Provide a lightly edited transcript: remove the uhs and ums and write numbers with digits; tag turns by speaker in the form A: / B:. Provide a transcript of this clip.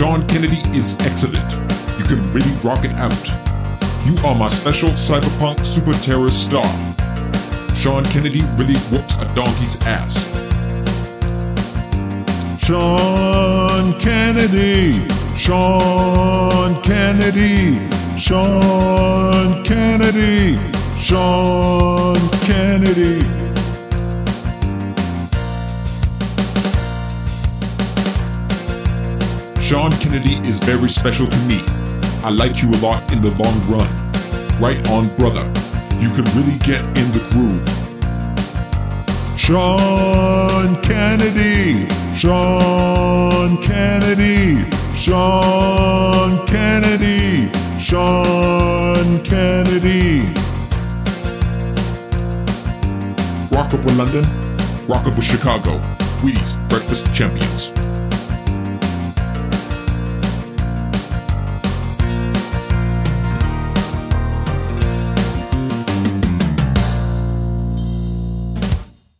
A: Sean Kennedy is excellent. You can really rock it out. You are my special cyberpunk super terrorist star. Sean Kennedy really whoops a donkey's ass. Sean Kennedy, Sean Kennedy, Sean Kennedy, Sean Kennedy. Sean Kennedy is very special to me. I like you a lot in the long run. Right on, brother. You can really get in the groove. Sean Kennedy, Sean Kennedy, Sean Kennedy, Sean Kennedy. Rock over London, rock over Chicago. Wheaties, breakfast champions.